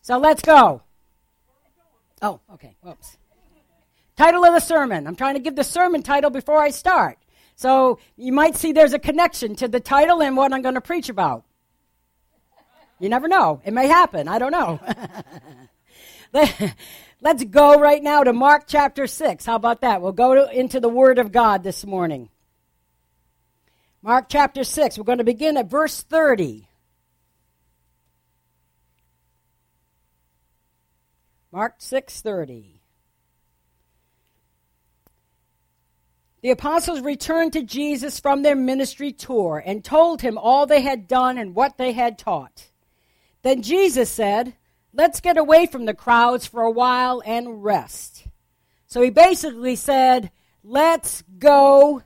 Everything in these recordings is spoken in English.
So let's go. Oh, okay. Whoops. Title of the sermon. I'm trying to give the sermon title before I start. So you might see there's a connection to the title and what I'm going to preach about. You never know. It may happen. I don't know. Let's go right now to Mark chapter 6. How about that? We'll go into the Word of God this morning. Mark chapter 6. We're going to begin at verse 30. Mark 6:30. The apostles returned to Jesus from their ministry tour and told him all they had done and what they had taught. Then Jesus said, "Let's get away from the crowds for a while and rest." So he basically said, let's go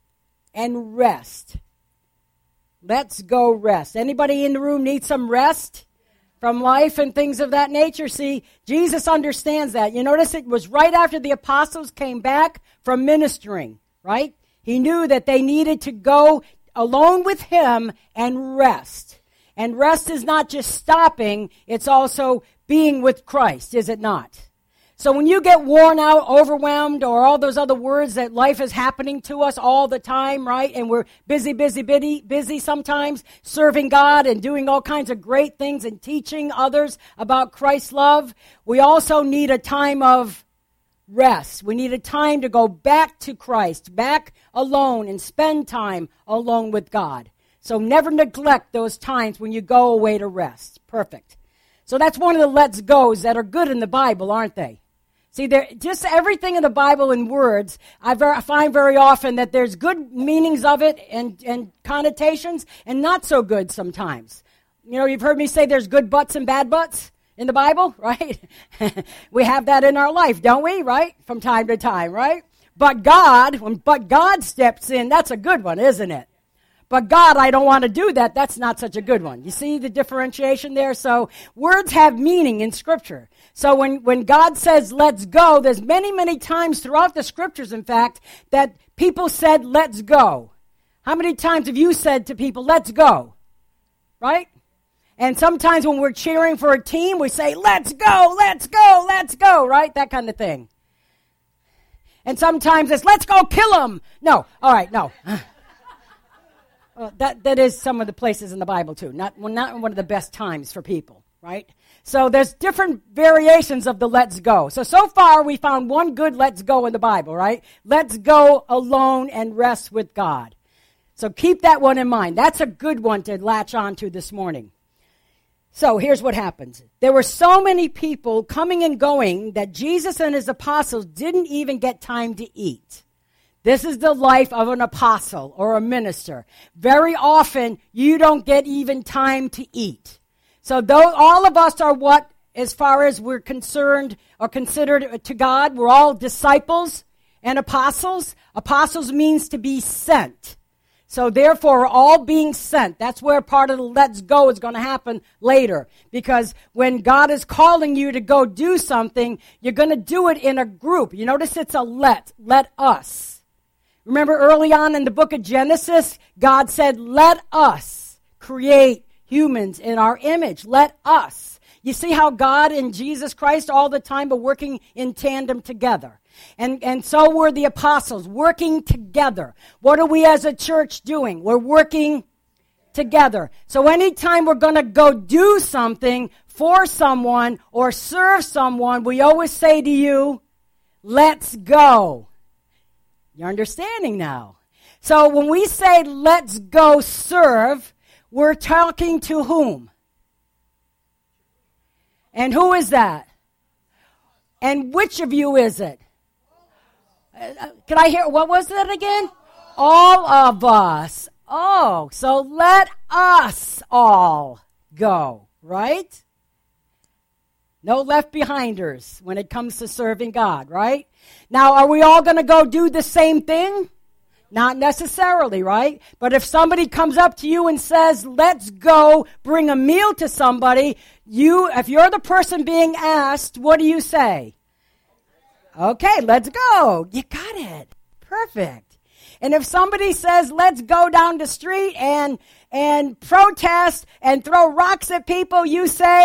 and rest. Let's go rest. Anybody in the room need some rest from life and things of that nature? See, Jesus understands that. You notice it was right after the apostles came back from ministering, right? He knew that they needed to go alone with him and rest. And rest is not just stopping, it's also being with Christ, is it not? So when you get worn out, overwhelmed, or all those other words that life is happening to us all the time, right? And we're busy sometimes, serving God and doing all kinds of great things and teaching others about Christ's love. We also need a time of rest. We need a time to go back to Christ, back alone and spend time alone with God. So never neglect those times when you go away to rest. Perfect. So that's one of the let's goes that are good in the Bible, aren't they? See, just everything in the Bible in words, I find very often that there's good meanings of it and connotations and not so good sometimes. You know, you've heard me say there's good butts and bad butts in the Bible, right? We have that in our life, don't we, right? From time to time, right? But God, when God steps in, that's a good one, isn't it? But God, I don't want to do that. That's not such a good one. You see the differentiation there? So words have meaning in Scripture. So when God says, let's go, there's many, many times throughout the Scriptures, in fact, that people said, let's go. How many times have you said to people, let's go? Right? And sometimes when we're cheering for a team, we say, let's go, let's go, let's go, right? That kind of thing. And sometimes it's, let's go kill them. No, all right, no. That is some of the places in the Bible, too. Not one of the best times for people, right? So there's different variations of the let's go. So far we found one good let's go in the Bible, right? Let's go alone and rest with God. So keep that one in mind. That's a good one to latch on to this morning. So here's what happens. There were so many people coming and going that Jesus and his apostles didn't even get time to eat. This is the life of an apostle or a minister. Very often, you don't get even time to eat. So though all of us are what, as far as we're concerned or considered to God, we're all disciples and apostles. Apostles means to be sent. So therefore, we're all being sent. That's where part of the let's go is going to happen later. Because when God is calling you to go do something, you're going to do it in a group. You notice it's a let us. Remember early on in the book of Genesis, God said, let us create humans in our image. Let us. You see how God and Jesus Christ all the time are working in tandem together. And so were the apostles, working together. What are we as a church doing? We're working together. So anytime we're going to go do something for someone or serve someone, we always say to you, let's go. You're understanding now. So when we say, let's go serve, we're talking to whom? And who is that? And which of you is it? Can I hear, what was that again? All of us. Oh, so let us all go, right? No left behinders when it comes to serving God, right? Now, are we all going to go do the same thing? Not necessarily, right? But if somebody comes up to you and says, let's go bring a meal to somebody, if you're the person being asked, what do you say? Okay, let's go. You got it. Perfect. And if somebody says, let's go down the street and protest and throw rocks at people, you say,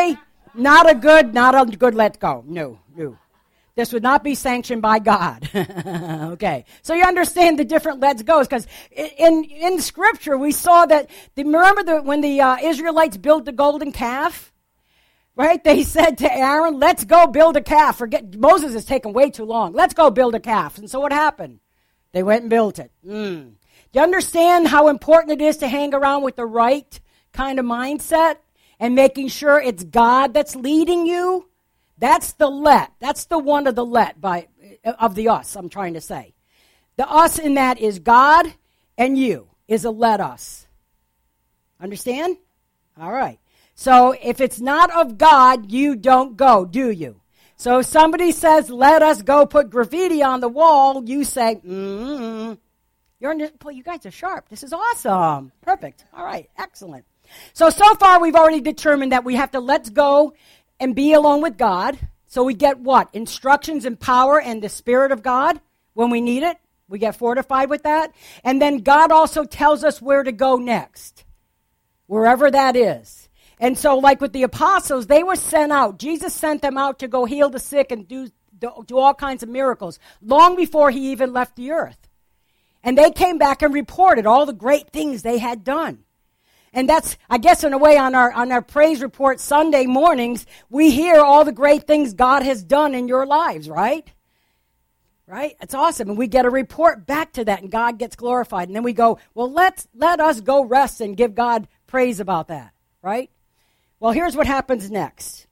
Not a good let go. No. This would not be sanctioned by God. Okay. So you understand the different let's goes, because in Scripture we saw that, remember when the Israelites built the golden calf? Right? They said to Aaron, let's go build a calf. Moses is taking way too long. Let's go build a calf. And so what happened? They went and built it. Do you understand how important it is to hang around with the right kind of mindset and making sure it's God that's leading you? That's the let. That's the one of the let of the us, I'm trying to say. The us in that is God, and you is a let us. Understand? All right. So if it's not of God, you don't go, do you? So if somebody says, let us go put graffiti on the wall, you say, Boy, you guys are sharp. This is awesome. Perfect. All right. Excellent. So far we've already determined that we have to let's go and be alone with God. So we get what? Instructions and power and the Spirit of God when we need it. We get fortified with that. And then God also tells us where to go next, wherever that is. And so like with the apostles, they were sent out. Jesus sent them out to go heal the sick and do all kinds of miracles long before he even left the earth. And they came back and reported all the great things they had done. And that's, I guess, in a way, on our praise report Sunday mornings, we hear all the great things God has done in your lives, right? Right? It's awesome. And we get a report back to that, and God gets glorified. And then we go, well, let us go rest and give God praise about that, right? Well, here's what happens next.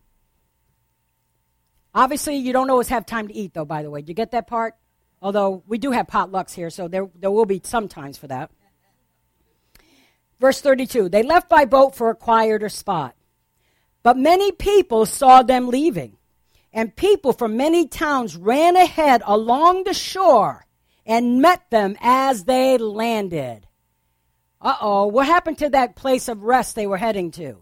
Obviously, you don't always have time to eat, though, by the way. Did you get that part? Although we do have potlucks here, so there will be some times for that. Verse 32, they left by boat for a quieter spot. But many people saw them leaving, and people from many towns ran ahead along the shore and met them as they landed. What happened to that place of rest they were heading to?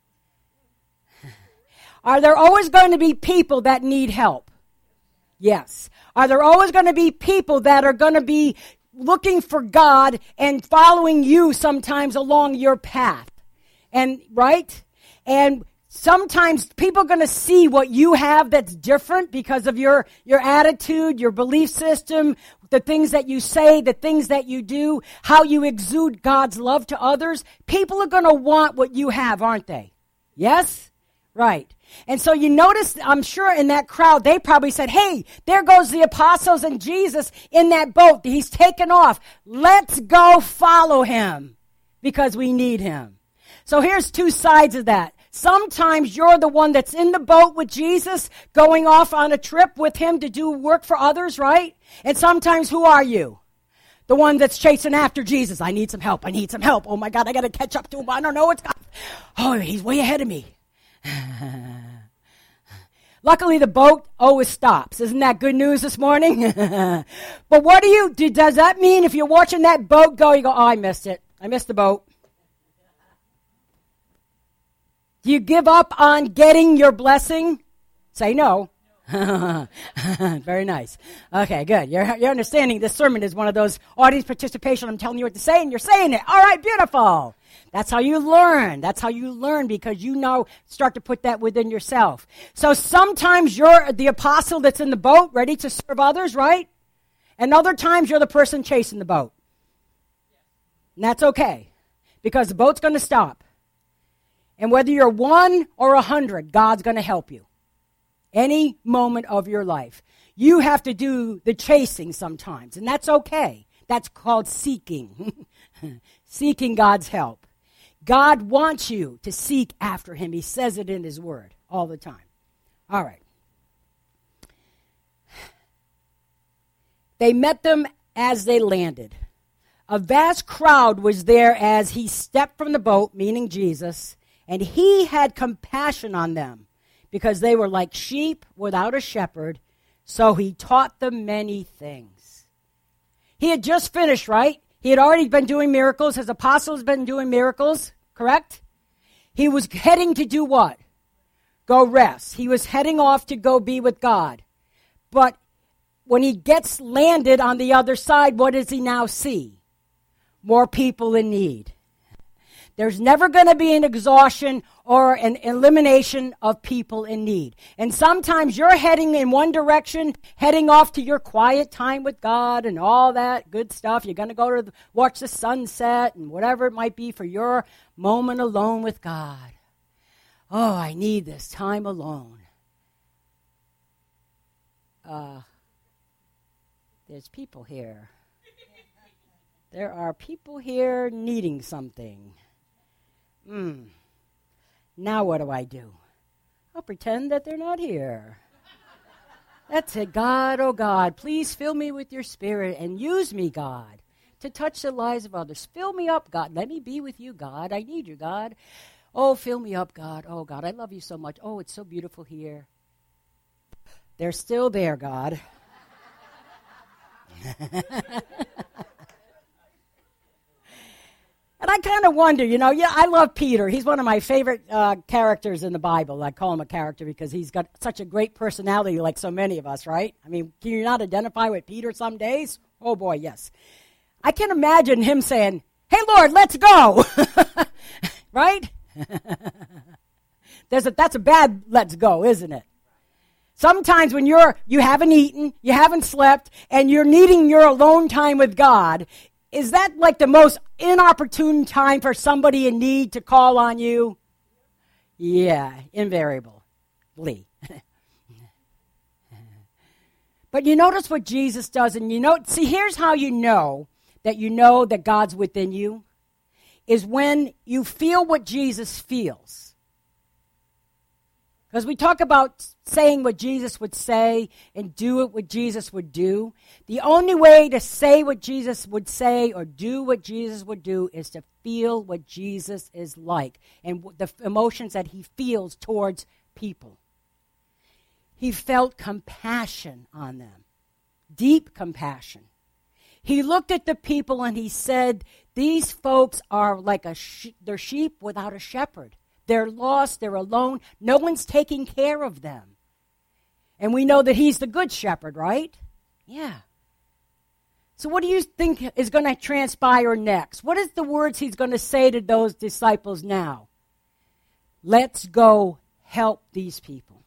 Are there always going to be people that need help? Yes. Are there always going to be people that are going to be looking for God and following you sometimes along your path? And right? And sometimes people are going to see what you have that's different because of your attitude, your belief system, the things that you say, the things that you do, how you exude God's love to others. People are going to want what you have, aren't they? Yes? Right. And so you notice, I'm sure in that crowd, they probably said, hey, there goes the apostles and Jesus in that boat. He's taken off. Let's go follow him because we need him. So here's two sides of that. Sometimes you're the one that's in the boat with Jesus, going off on a trip with him to do work for others, right? And sometimes who are you? The one that's chasing after Jesus. I need some help. Oh my God, I got to catch up to him. I don't know what's going on. Oh, he's way ahead of me. Luckily, the boat always stops. Isn't that good news this morning? But what does that mean if you're watching that boat go, you go, oh, I missed it. I missed the boat. Do you give up on getting your blessing? Say no. Very nice. Okay, good. You're understanding this sermon is one of those audience participation. I'm telling you what to say, and you're saying it. All right, beautiful. That's how you learn. That's how you learn, because you now start to put that within yourself. So sometimes you're the apostle that's in the boat ready to serve others, right? And other times you're the person chasing the boat. And that's okay, because the boat's going to stop. And whether you're 1 or 100, God's going to help you. Any moment of your life. You have to do the chasing sometimes, and that's okay. That's called seeking. Seeking God's help. God wants you to seek after him. He says it in his word all the time. All right. They met them as they landed. A vast crowd was there as he stepped from the boat, meaning Jesus, and he had compassion on them because they were like sheep without a shepherd, so he taught them many things. He had just finished, right? He had already been doing miracles. His apostles been doing miracles, correct? He was heading to do what? Go rest. He was heading off to go be with God. But when he gets landed on the other side, what does he now see? More people in need. There's never going to be an exhaustion or an elimination of people in need. And sometimes you're heading in one direction, heading off to your quiet time with God and all that good stuff. You're going to go to watch the sunset and whatever it might be for your moment alone with God. Oh, I need this time alone. There's people here. There are people here needing something. Now what do I do? I'll pretend that they're not here. That's it. God, oh God, please fill me with your spirit and use me, God, to touch the lives of others. Fill me up, God. Let me be with you, God. I need you, God. Oh, fill me up, God. Oh, God, I love you so much. Oh, it's so beautiful here. They're still there, God. And I kind of wonder, I love Peter. He's one of my favorite characters in the Bible. I call him a character because he's got such a great personality like so many of us, right? I mean, can you not identify with Peter some days? Oh, boy, yes. I can imagine him saying, hey, Lord, let's go. Right? That's a bad let's go, isn't it? Sometimes when you haven't eaten, you haven't slept, and you're needing your alone time with God, is that like the most inopportune time for somebody in need to call on you? Yeah, invariably. But you notice what Jesus does, and see, here's how you know that God's within you, is when you feel what Jesus feels. Because we talk about saying what Jesus would say and do it what Jesus would do. The only way to say what Jesus would say or do what Jesus would do is to feel what Jesus is like and the emotions that he feels towards people. He felt compassion on them, deep compassion. He looked at the people and he said, these folks are like they're sheep without a shepherd. They're lost, they're alone, no one's taking care of them. And we know that he's the good shepherd, right? Yeah. So what do you think is going to transpire next? What is the words he's going to say to those disciples now? Let's go help these people.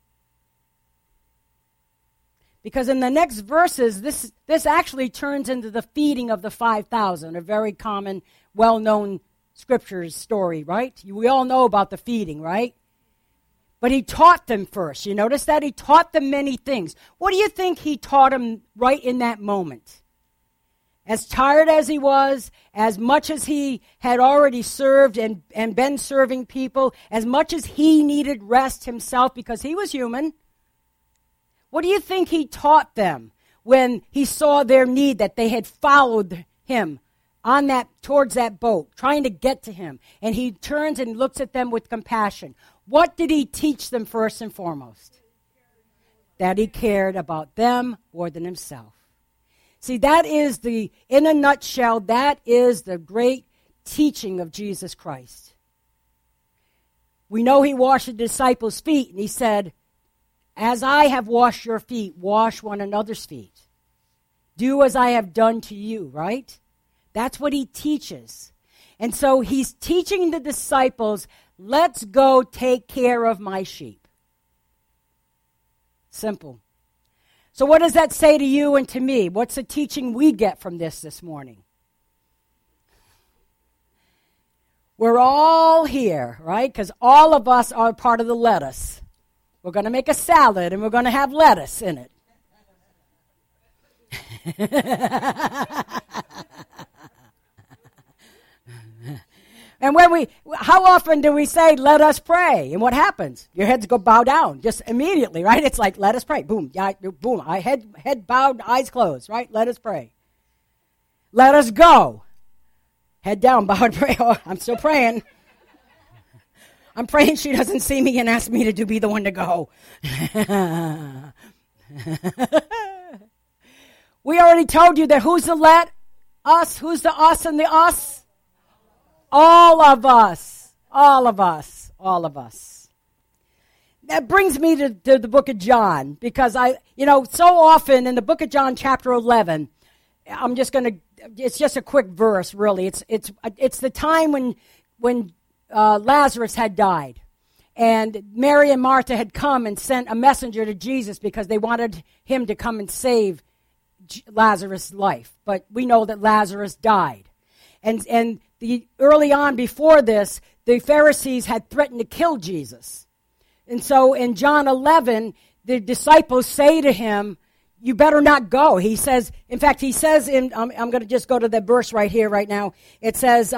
Because in the next verses, this actually turns into the feeding of the 5,000, a very common, well-known Scripture's story, right? We all know about the feeding, right? But he taught them first. You notice that? He taught them many things. What do you think he taught them right in that moment? As tired as he was, as much as he had already served and been serving people, as much as he needed rest himself because he was human, what do you think he taught them when he saw their need, that they had followed him towards that boat, trying to get to him, and he turns and looks at them with compassion? What did he teach them first and foremost? That he cared about them more than himself. See, that is in a nutshell, that is the great teaching of Jesus Christ. We know he washed the disciples' feet, and he said, as I have washed your feet, wash one another's feet. Do as I have done to you, right? That's what he teaches. And so he's teaching the disciples, let's go take care of my sheep. Simple. So what does that say to you and to me? What's the teaching we get from this morning? We're all here, right? Because all of us are part of the lettuce. We're going to make a salad and we're going to have lettuce in it. And how often do we say, let us pray? And what happens? Your heads go bow down just immediately, right? It's like, let us pray. Boom, yeah, boom. Head bowed, eyes closed, right? Let us pray. Let us go. Head down, bowed, pray. Oh, I'm still praying. I'm praying she doesn't see me and ask me to be the one to go. We already told you that who's the let us? Who's the us and the us? All of us. All of us. All of us. That brings me to the book of John, because so often in the book of John chapter 11, it's just a quick verse, really. It's the time when Lazarus had died. And Mary and Martha had come and sent a messenger to Jesus because they wanted him to come and save Lazarus' life. But we know that Lazarus died. And early on before this, the Pharisees had threatened to kill Jesus. And so in John 11, the disciples say to him, you better not go. He says, in fact, he says in, I'm going to just go to the verse right here, right now. It says,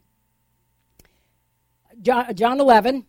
John 11,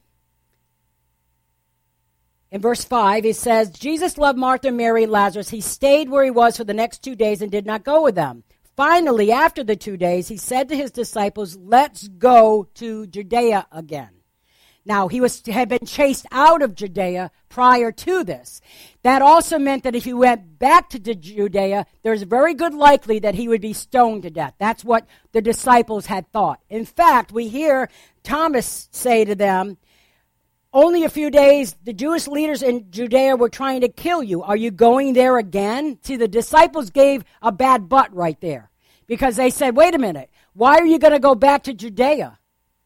in verse 5, it says, Jesus loved Martha, Mary, and Lazarus. He stayed where he was for the next 2 days and did not go with them. Finally, after the 2 days, he said to his disciples, let's go to Judea again. Now, had been chased out of Judea prior to this. That also meant that if he went back to Judea, there's very good likely that he would be stoned to death. That's what the disciples had thought. In fact, we hear Thomas say to them, only a few days, the Jewish leaders in Judea were trying to kill you. Are you going there again? See, the disciples gave a bad butt right there because they said, wait a minute, why are you going to go back to Judea?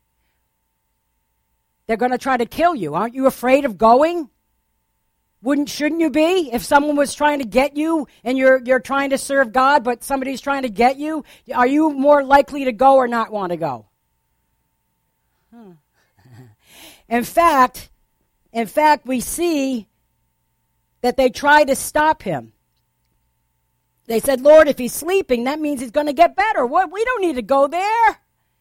They're going to try to kill you. Aren't you afraid of going? Shouldn't you be? If someone was trying to get you and you're trying to serve God, but somebody's trying to get you, are you more likely to go or not want to go? In fact, we see that they tried to stop him. They said, Lord, if he's sleeping, that means he's going to get better. What? We don't need to go there.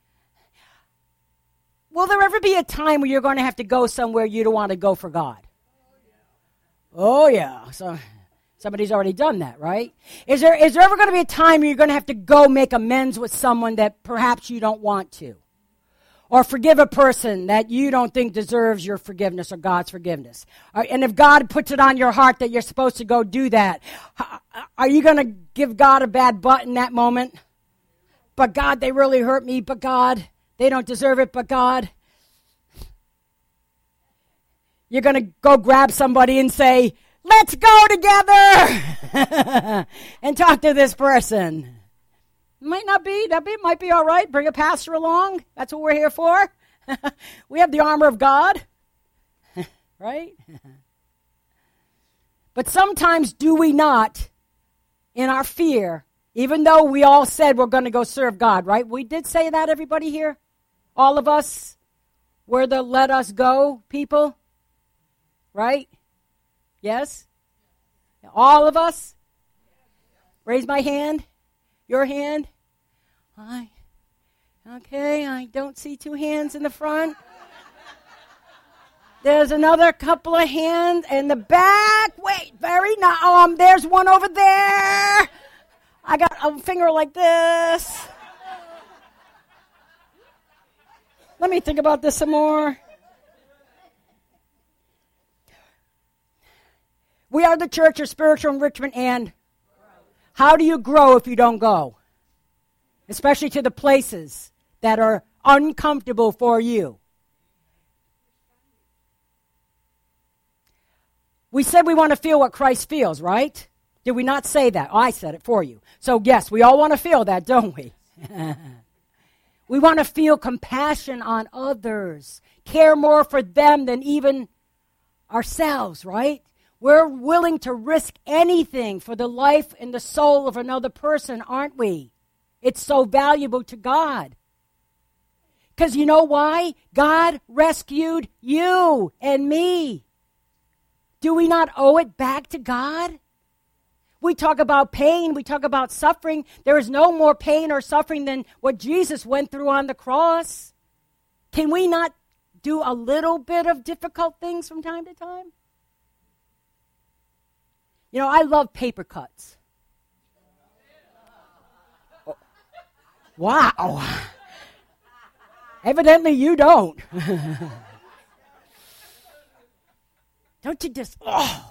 Will there ever be a time where you're going to have to go somewhere you don't want to go for God? Oh, yeah. So somebody's already done that, right? Is there ever going to be a time where you're going to have to go make amends with someone that perhaps you don't want to? Or forgive a person that you don't think deserves your forgiveness or God's forgiveness. And if God puts it on your heart that you're supposed to go do that, are you going to give God a bad butt in that moment? But God, they really hurt me, but God, they don't deserve it, but God. You're going to go grab somebody and say, let's go together and talk to this person. Might not be. Might be all right. Bring a pastor along. That's what we're here for. We have the armor of God. Right? But sometimes do we not, in our fear, even though we all said we're going to go serve God, right? We did say that, everybody here? All of us? We're the let us go people? Right? Yes? All of us? Raise my hand. Your hand? Okay, I don't see two hands in the front. There's another couple of hands in the back. Wait, there's one over there. I got a finger like this. Let me think about this some more. We are the church of spiritual enrichment and how do you grow if you don't go? Especially to the places that are uncomfortable for you. We said we want to feel what Christ feels, right? Did we not say that? Oh, I said it for you. So yes, we all want to feel that, don't we? We want to feel compassion on others, care more for them than even ourselves, right? We're willing to risk anything for the life and the soul of another person, aren't we? It's so valuable to God. Because you know why? God rescued you and me. Do we not owe it back to God? We talk about pain. We talk about suffering. There is no more pain or suffering than what Jesus went through on the cross. Can we not do a little bit of difficult things from time to time? You know, I love paper cuts. Oh. Wow. Evidently you don't. Don't you just,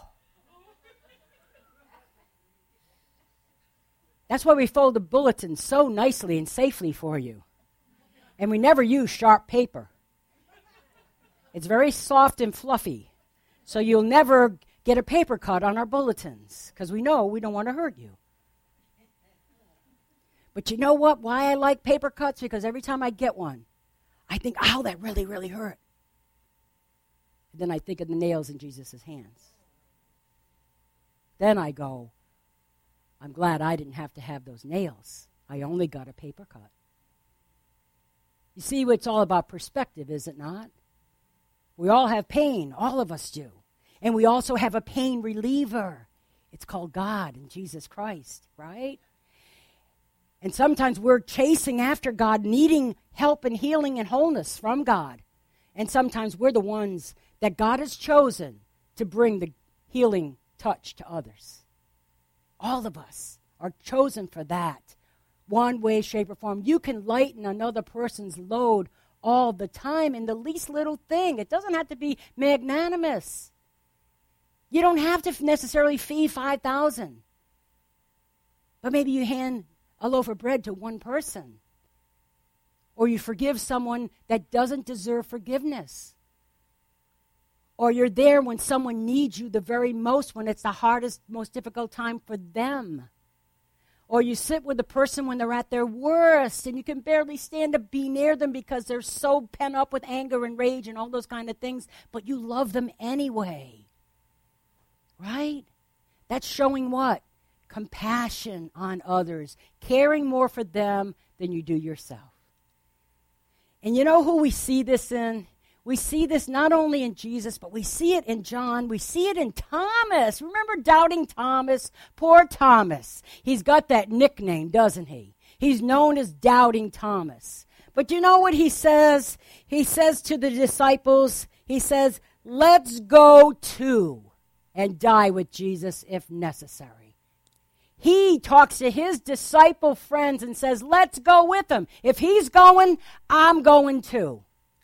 That's why we fold the bulletins so nicely and safely for you. And we never use sharp paper. It's very soft and fluffy. So you'll never get a paper cut on our bulletins because we know we don't want to hurt you. But you know what? Why I like paper cuts? Because every time I get one, I think, ow, that really, really hurt. And then I think of the nails in Jesus' hands. Then I go, I'm glad I didn't have to have those nails. I only got a paper cut. You see, it's all about perspective, is it not? We all have pain. All of us do. And we also have a pain reliever. It's called God and Jesus Christ, right? And sometimes we're chasing after God, needing help and healing and wholeness from God. And sometimes we're the ones that God has chosen to bring the healing touch to others. All of us are chosen for that. One way, shape, or form. You can lighten another person's load all the time in the least little thing. It doesn't have to be magnanimous. You don't have to necessarily feed 5,000. But maybe you hand a loaf of bread to one person. Or you forgive someone that doesn't deserve forgiveness. Or you're there when someone needs you the very most, when it's the hardest, most difficult time for them. Or you sit with a person when they're at their worst and you can barely stand to be near them because they're so pent up with anger and rage and all those kind of things, but you love them anyway. Right? That's showing what? Compassion on others, caring more for them than you do yourself. And you know who we see this in? We see this not only in Jesus, but we see it in John. We see it in Thomas. Remember doubting Thomas? Poor Thomas. He's got that nickname, doesn't he? He's known as Doubting Thomas. But you know what he says? He says to the disciples, he says, let's go too and die with Jesus if necessary. He talks to his disciple friends and says, let's go with him. If he's going, I'm going too.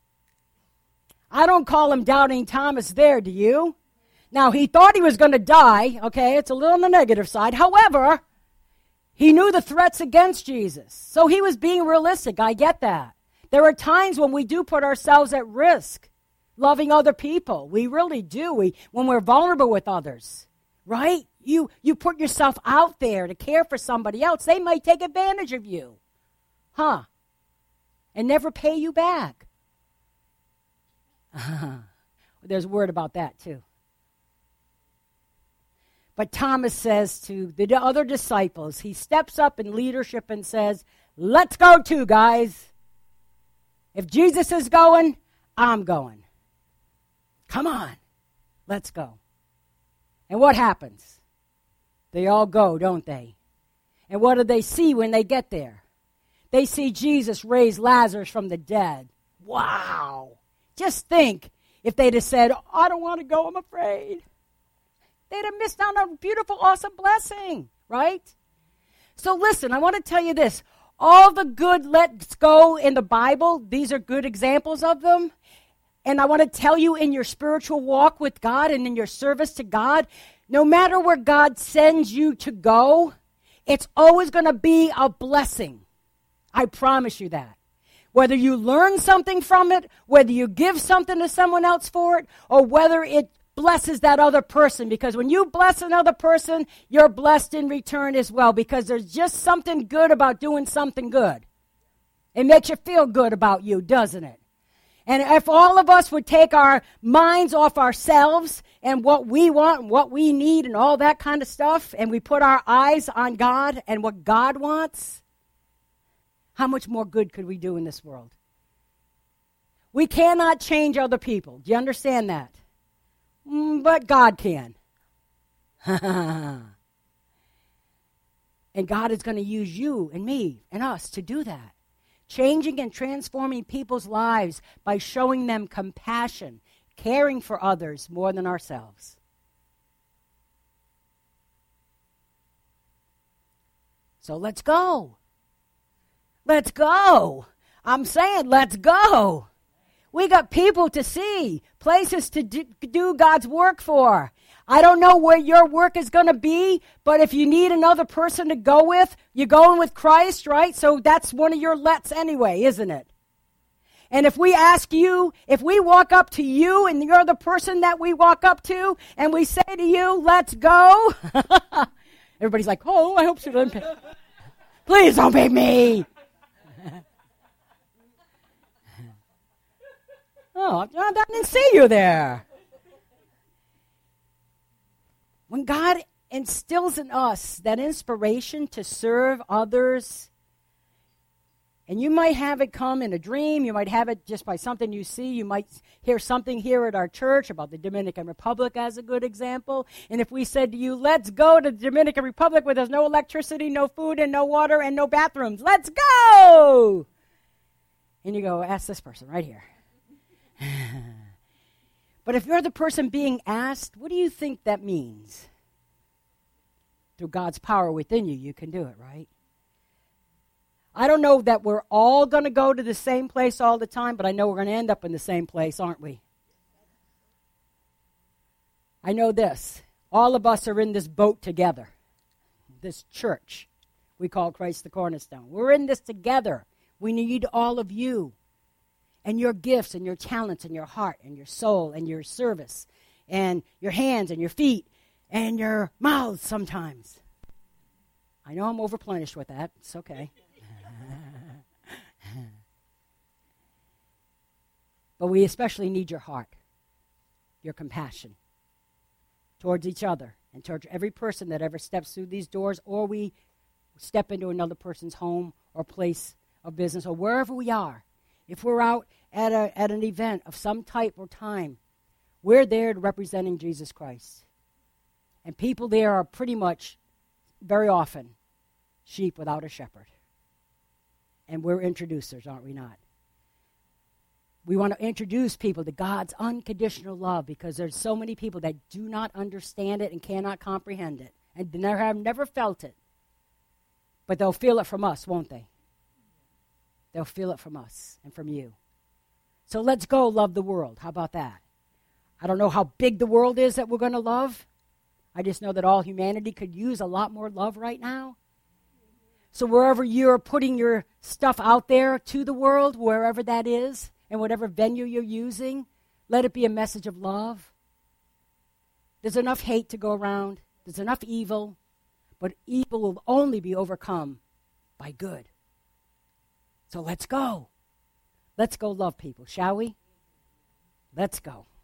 I don't call him Doubting Thomas there, do you? Now, he thought he was going to die, okay? It's a little on the negative side. However, he knew the threats against Jesus. So he was being realistic. I get that. There are times when we do put ourselves at risk, loving other people. We really do. When we're vulnerable with others, right? You put yourself out there to care for somebody else. They might take advantage of you. And never pay you back. There's a word about that too. But Thomas says to the other disciples, he steps up in leadership and says, let's go too, guys. If Jesus is going, I'm going. Come on, let's go. And what happens? They all go, don't they? And what do they see when they get there? They see Jesus raise Lazarus from the dead. Wow. Just think if they'd have said, I don't want to go, I'm afraid. They'd have missed out on a beautiful, awesome blessing, right? So listen, I want to tell you this. All the good let's go in the Bible, these are good examples of them. And I want to tell you in your spiritual walk with God and in your service to God, no matter where God sends you to go, it's always going to be a blessing. I promise you that. Whether you learn something from it, whether you give something to someone else for it, or whether it blesses that other person. Because when you bless another person, you're blessed in return as well. Because there's just something good about doing something good. It makes you feel good about you, doesn't it? And if all of us would take our minds off ourselves and what we want and what we need and all that kind of stuff, and we put our eyes on God and what God wants, how much more good could we do in this world? We cannot change other people. Do you understand that? But God can. And God is going to use you and me and us to do that. Changing and transforming people's lives by showing them compassion, caring for others more than ourselves. So let's go. Let's go. I'm saying let's go. We got people to see, places to do God's work for. I don't know where your work is going to be, but if you need another person to go with, you're going with Christ, right? So that's one of your lets anyway, isn't it? And if we ask you, if we walk up to you and you're the person that we walk up to, and we say to you, let's go, everybody's like, oh, I hope she doesn't pay. Please don't pay me. Oh, I didn't see you there. When God instills in us that inspiration to serve others, and you might have it come in a dream, you might have it just by something you see, you might hear something here at our church about the Dominican Republic as a good example, and if we said to you, let's go to the Dominican Republic where there's no electricity, no food, and no water, and no bathrooms, let's go! And you go, ask this person right here. But if you're the person being asked, what do you think that means? Through God's power within you, you can do it, right? I don't know that we're all going to go to the same place all the time, but I know we're going to end up in the same place, aren't we? I know this. All of us are in this boat together. This church we call Christ the Cornerstone. We're in this together. We need all of you and your gifts and your talents and your heart and your soul and your service and your hands and your feet and your mouths sometimes. I know I'm overplenished with that. It's okay. But we especially need your heart, your compassion towards each other and towards every person that ever steps through these doors, or we step into another person's home or place of business or wherever we are. If we're out at an event of some type or time, we're there representing Jesus Christ. And people there are pretty much, very often, sheep without a shepherd. And we're introducers, aren't we not? We want to introduce people to God's unconditional love because there's so many people that do not understand it and cannot comprehend it and have never felt it. But they'll feel it from us, won't they? They'll feel it from us and from you. So let's go love the world. How about that? I don't know how big the world is that we're going to love. I just know that all humanity could use a lot more love right now. So wherever you're putting your stuff out there to the world, wherever that is, and whatever venue you're using, let it be a message of love. There's enough hate to go around. There's enough evil. But evil will only be overcome by good. So let's go. Let's go love people, shall we? Let's go.